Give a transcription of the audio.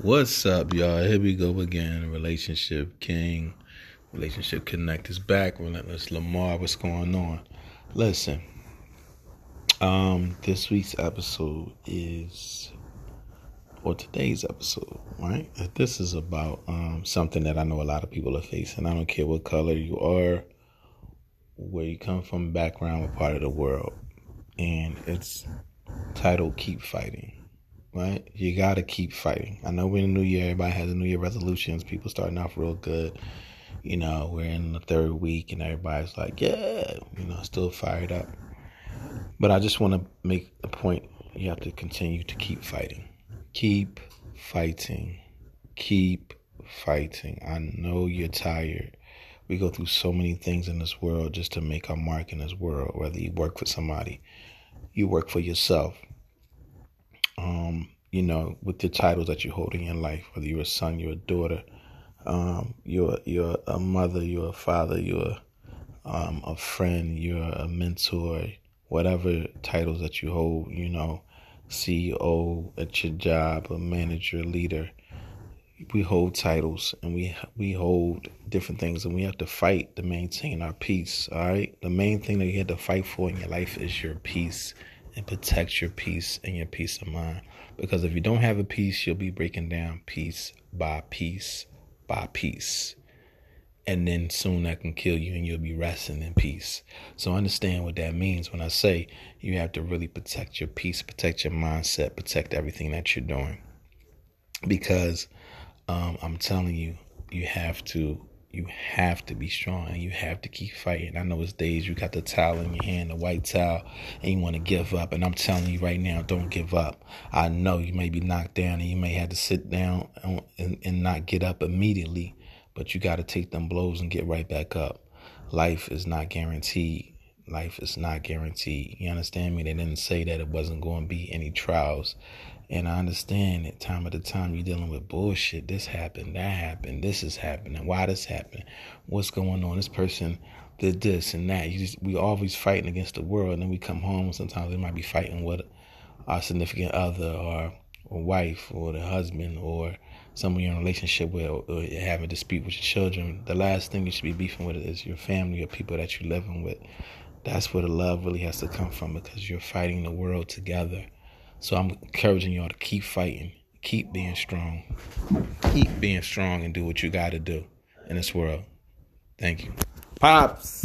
What's up, y'all? Here we go again. Relationship King, Relationship Connect is back. Relentless Lamar, what's going on? Listen, this week's episode today's episode, right? This is about something that I know a lot of people are facing. I don't care what color you are, where you come from, background, what part of the world, and it's titled "Keep Fighting." Right? You gotta keep fighting. I know we're in the new year, everybody has a new year resolutions, people starting off real good. We're in the third week and everybody's like, yeah, still fired up. But I just want to make a point. You have to continue to keep fighting. Keep fighting. Keep fighting. I know you're tired. We go through so many things in this world just to make our mark in this world. Whether you work for somebody, you work for yourself. With the titles that you hold in your life, whether you're a son, you're a daughter, you're a mother, you're a father, you're a friend, you're a mentor, whatever titles that you hold, CEO at your job, a manager, leader. We hold titles and we hold different things, and we have to fight to maintain our peace, all right? The main thing that you have to fight for in your life is your peace, and protect your peace and your peace of mind. Because if you don't have a peace, you'll be breaking down piece by piece by piece. And then soon that can kill you and you'll be resting in peace. So understand what that means when I say you have to really protect your peace, protect your mindset, protect everything that you're doing. Because I'm telling you, you have to be strong, and you have to keep fighting. I know it's days you got the towel in your hand, the white towel, and you want to give up. And I'm telling you right now, don't give up. I know you may be knocked down and you may have to sit down and not get up immediately, but you got to take them blows and get right back up. Life is not guaranteed. Life is not guaranteed. You understand me? They didn't say that it wasn't going to be any trials. And I understand that time at a time you're dealing with bullshit. This happened, that happened, this is happening. Why this happened? What's going on? This person did this and that. We always fighting against the world, and then we come home and sometimes we might be fighting with our significant other or wife or the husband or someone you're in a relationship with, or having a dispute with your children. The last thing you should be beefing with is your family or people that you're living with. That's where the love really has to come from, because you're fighting the world together. So I'm encouraging y'all to keep fighting, keep being strong, and do what you got to do in this world. Thank you. Pops.